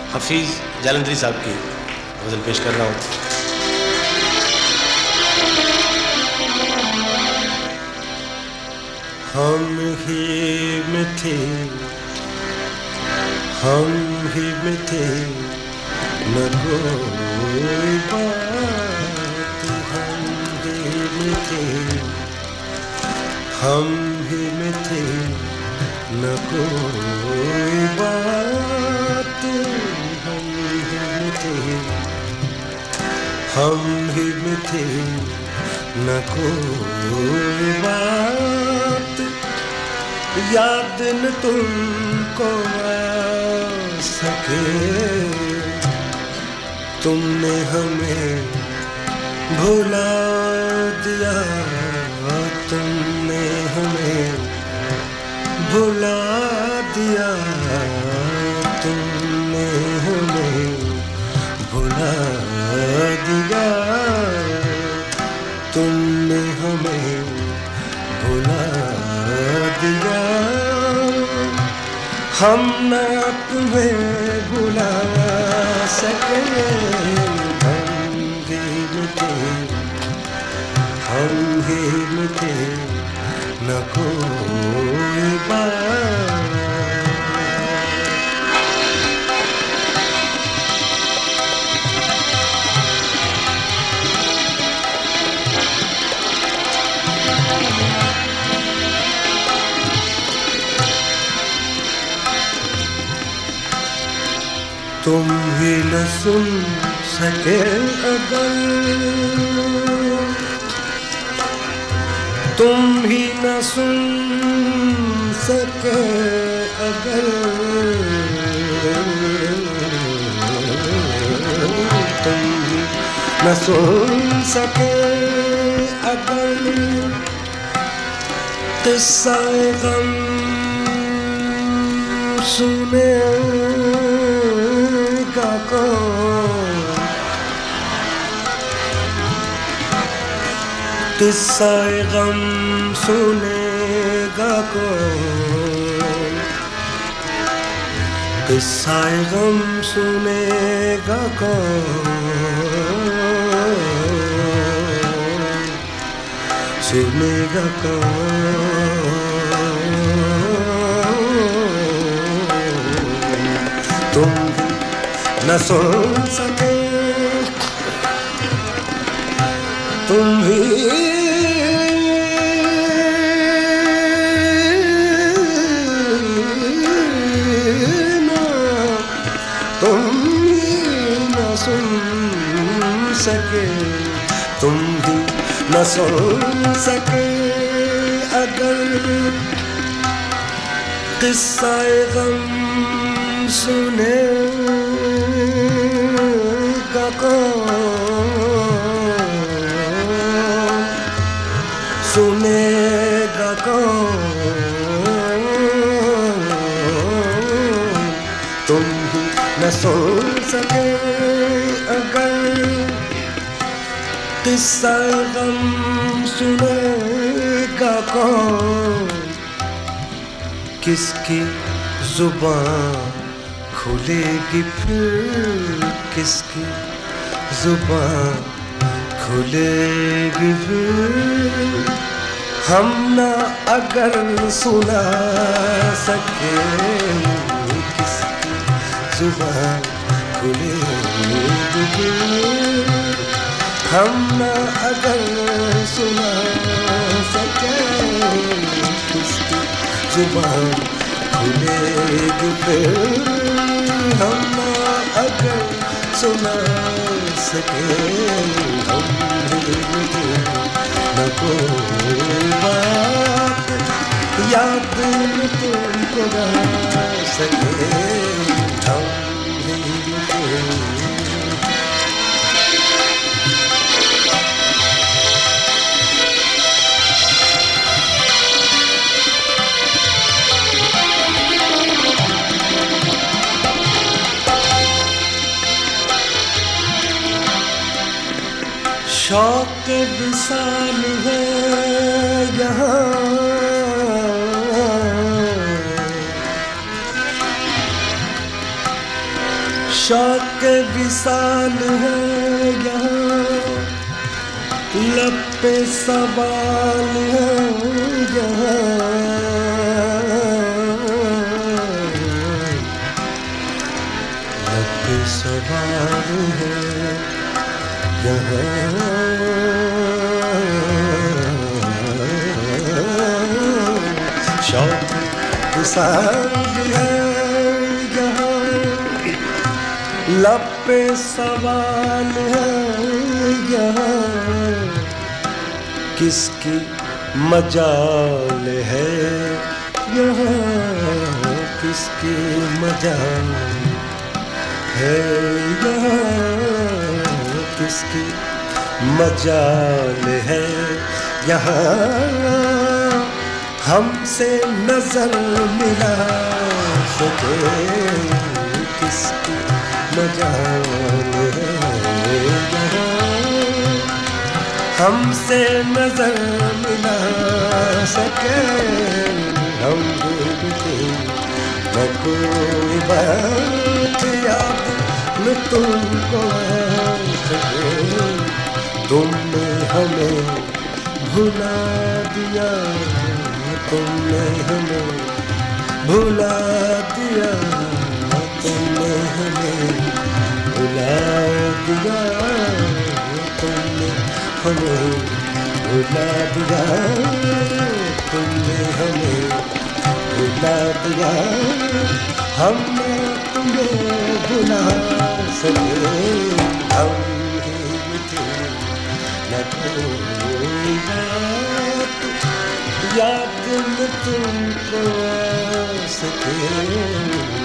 حفیظ جالندھری صاحب کی غزل پیش کر رہا ہوں۔ ہم ہی میں تھے، ہم ہی میں تھے، نہ کوئی بات، ہم ہی میں تھے، ہم ہی میں تھے، نہ کوئی بات، ہم ہی میں تھے، ہم ہی میں تھے، نہ کوئی بات، یاد نہ تم کو آ سکے، تم نے ہمیں بھلا دیا، تم نے ہمیں بھلا دیا، تم نے ہمیں بھلا دیا، تم نے ہمیں بھلا دیا، ہم نہ تمہیں بھلا سکے، ہم ہی میں تھے، ہم ہی میں تھے، نہ کوئی بات۔ تم ہی نہ سن سکے اگر، تم ہی نہ سن سکے اگر، تم ہی نہ سن سکے اگر، قصہ غم سنے گا کون، قصہ غم سنے گا کون، قصہ غم سنے گا کون، سنے گا کون، تم نہ سن سکے، تم ہی نہ سن سکے، تم ہی نہ سن سکے اگر، قصہ غم سنے گا کون، سنے گا کون، تم ہی نہ سن سکے اگر، قصہ غم سنے گا کون، کس کی زبان کھلے گی پھر، کس کی زبان کھلے گی پھر، ہم نہ اگر سنا سکے، کس کی زبان کھلے گی پھر، ہم نہ اگر سنا سکے، کس کی زبان کھلے گی پھر، ہم نہ اگر سنا سکے، ہم ہی میں تھے، نہ کوئی بات، یاد نہ تم کو رہ سکے، ہم ہی میں تھے۔ شوق وصال ہے یہاں، شوق وصال ہے یہاں لب پہ سوال ہے یہاں لب پہ سوال ہے یہاں شوق وصال ہے یہاں لب پہ سوال ہے یہاں کس کی مجال ہے یہاں کس کی مجال ہے یہاں کس کی مجال ہے یہاں ہم سے نظر ملا سکے کس کی مجال ہے یہاں ہم سے نظر ملا سکے ہم دیکھتے نہ کوئی بات یاد نہ تم کو آ سکے تم نے ہمیں بھلا دیا تم نے ہمیں بھلا دیا تم نے ہمیں بھلا دیا تم نے ہمیں بھلا دیا تم نے ہمیں بھلا دیا ہم نے تمہیں بھلا سکے ہم تھے نہ کوئی بات یاد نہ تم کو آ سکے